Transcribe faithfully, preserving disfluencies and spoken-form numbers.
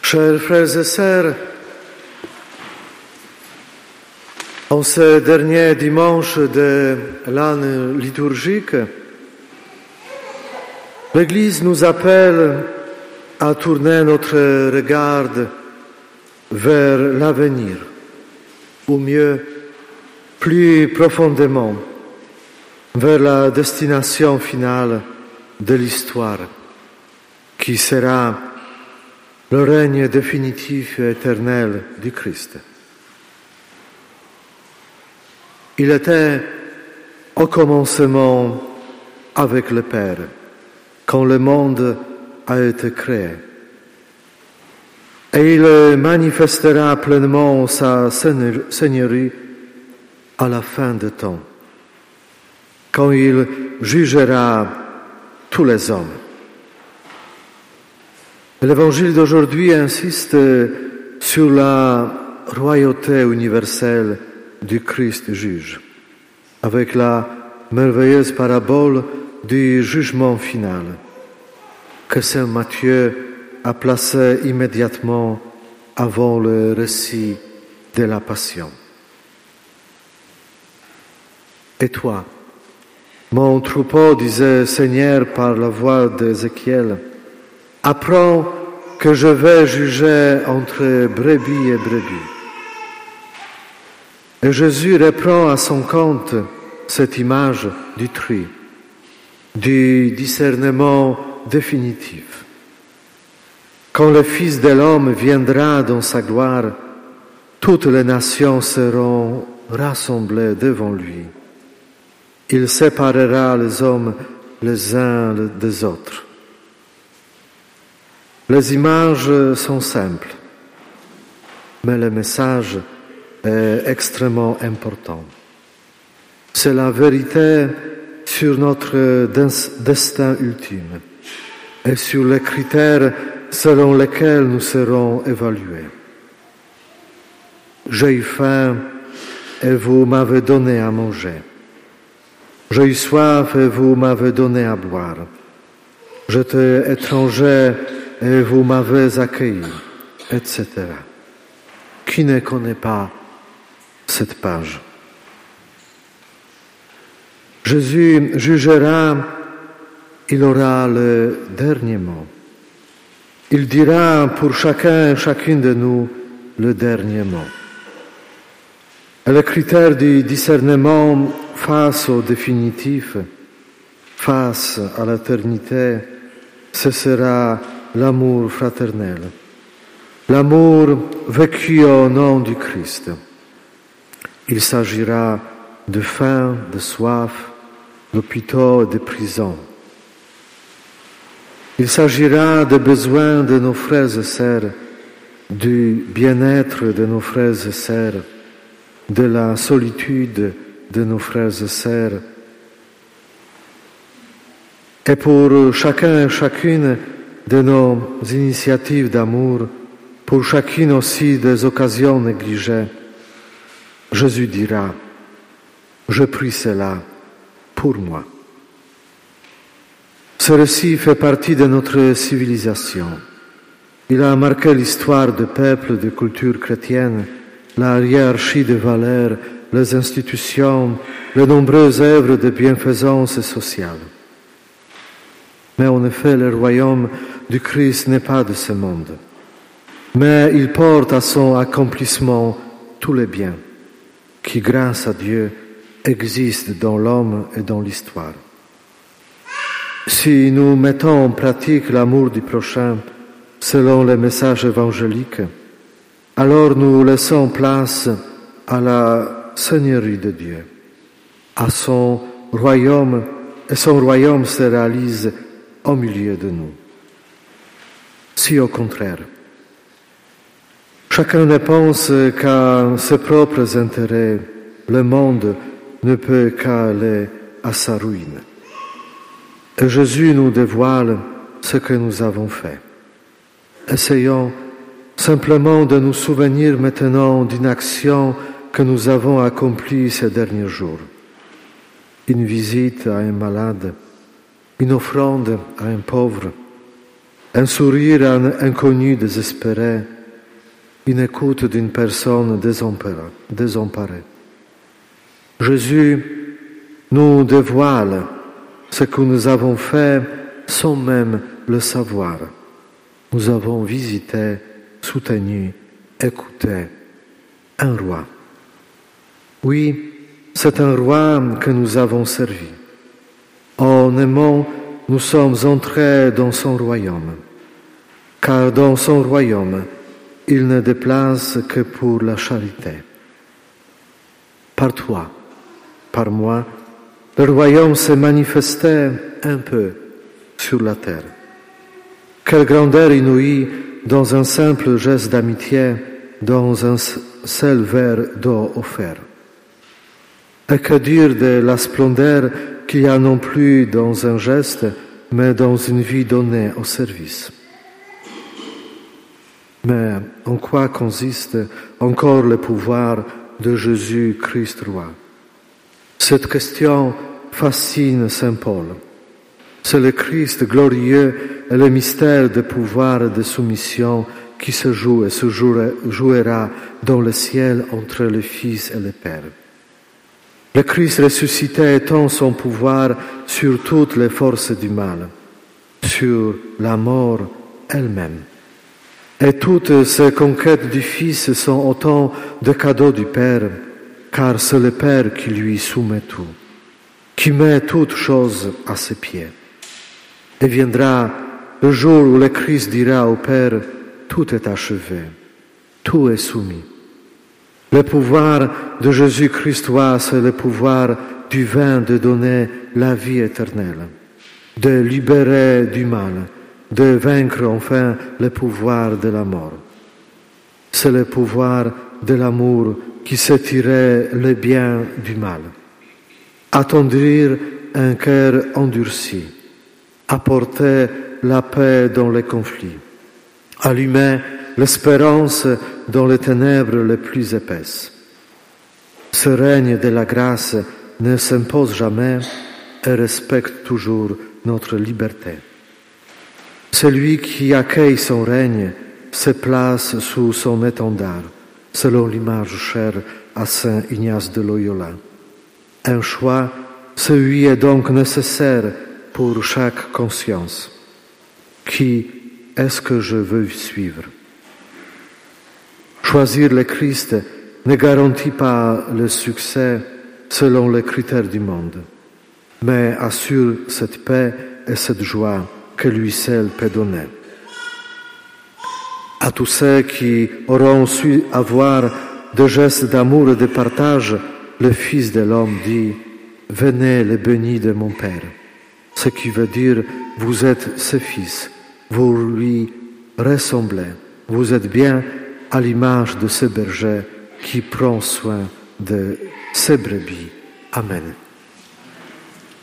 Chers frères et sœurs, en ce dernier dimanche de l'année liturgique, l'Église nous appelle à tourner notre regard vers l'avenir, ou mieux, plus profondément, vers la destination finale de l'histoire, qui sera le règne définitif et éternel du Christ. Il était au commencement avec le Père, quand le monde a été créé. Et il manifestera pleinement sa seigneurie à la fin des temps, quand il jugera tous les hommes. L'Évangile d'aujourd'hui insiste sur la royauté universelle du Christ juge, avec la merveilleuse parabole du jugement final, que saint Matthieu a placée immédiatement avant le récit de la Passion. Et toi, mon troupeau, disait Seigneur par la voix d'Ézéchiel, apprends que je vais juger entre brebis et brebis. Et Jésus reprend à son compte cette image du tri, du discernement définitif. Quand le Fils de l'homme viendra dans sa gloire, toutes les nations seront rassemblées devant lui. Il séparera les hommes les uns des autres. Les images sont simples, mais le message est extrêmement important. C'est la vérité sur notre destin ultime et sur les critères selon lesquels nous serons évalués. J'ai eu faim et vous m'avez donné à manger. J'ai eu soif et vous m'avez donné à boire. J'étais étranger et vous m'avez accueilli, et cetera. Qui ne connaît pas cette page? Jésus jugera, il aura le dernier mot. Il dira pour chacun et chacune de nous le dernier mot. Et le critère du discernement face au définitif, face à l'éternité, ce sera l'amour fraternel, l'amour vécu au nom du Christ. Il s'agira de faim, de soif, d'hôpitaux et de prisons. Il s'agira des besoins de nos frères et sœurs, du bien-être de nos frères et sœurs, de la solitude de nos frères et sœurs. Et pour chacun et chacune de nos initiatives d'amour, pour chacune aussi des occasions négligées, Jésus dira, « Je prie cela pour moi ». Ce récit fait partie de notre civilisation. Il a marqué l'histoire des peuples, de culture chrétienne, la hiérarchie des valeurs, les institutions, les nombreuses œuvres de bienfaisance sociale. Mais en effet, le royaume du Christ n'est pas de ce monde. Mais il porte à son accomplissement tous les biens qui, grâce à Dieu, existent dans l'homme et dans l'histoire. Si nous mettons en pratique l'amour du prochain selon les messages évangéliques, alors nous laissons place à la Seigneurie de Dieu, à son royaume, et son royaume se réalise au milieu de nous. Si au contraire, chacun ne pense qu'à ses propres intérêts, le monde ne peut qu'aller à sa ruine. Et Jésus nous dévoile ce que nous avons fait. Essayons simplement de nous souvenir maintenant d'une action que nous avons accomplie ces derniers jours. Une visite à un malade, une offrande à un pauvre, un sourire à un inconnu désespéré, une écoute d'une personne désemparée. Jésus nous dévoile ce que nous avons fait sans même le savoir. Nous avons visité, soutenu, écouté un roi. Oui, c'est un roi que nous avons servi. En aimant, nous sommes entrés dans son royaume, car dans son royaume, il ne déplace que pour la charité. Par toi, par moi, le royaume s'est manifesté un peu sur la terre. Quelle grandeur inouïe dans un simple geste d'amitié, dans un seul verre d'eau offert. Et que dire de la splendeur qu'il y a non plus dans un geste, mais dans une vie donnée au service. Mais en quoi consiste encore le pouvoir de Jésus-Christ roi? Cette question fascine saint Paul. C'est le Christ glorieux et le mystère de pouvoir et de soumission qui se joue et se jouera dans le ciel entre le Fils et le Père. Le Christ ressuscité étend son pouvoir sur toutes les forces du mal, sur la mort elle-même. Et toutes ces conquêtes du Fils sont autant de cadeaux du Père, car c'est le Père qui lui soumet tout, qui met toutes choses à ses pieds. Et viendra le jour où le Christ dira au Père, tout est achevé, tout est soumis. Le pouvoir de Jésus-Christ, c'est le pouvoir divin de donner la vie éternelle, de libérer du mal, de vaincre enfin le pouvoir de la mort. C'est le pouvoir de l'amour qui sait tirer le bien du mal, attendrir un cœur endurci, apporter la paix dans les conflits, allumer l'espérance dans les ténèbres les plus épaisses. Ce règne de la grâce ne s'impose jamais et respecte toujours notre liberté. Celui qui accueille son règne se place sous son étendard, selon l'image chère à saint Ignace de Loyola. Un choix, celui est donc nécessaire pour chaque conscience. Qui est-ce que je veux suivre? Choisir le Christ ne garantit pas le succès selon les critères du monde, mais assure cette paix et cette joie que lui seul peut donner. À tous ceux qui auront su avoir des gestes d'amour et de partage, le Fils de l'homme dit « Venez les bénis de mon Père », ce qui veut dire « Vous êtes ses fils, vous lui ressemblez, vous êtes bien à l'image de ce berger qui prend soin de ses brebis. » Amen.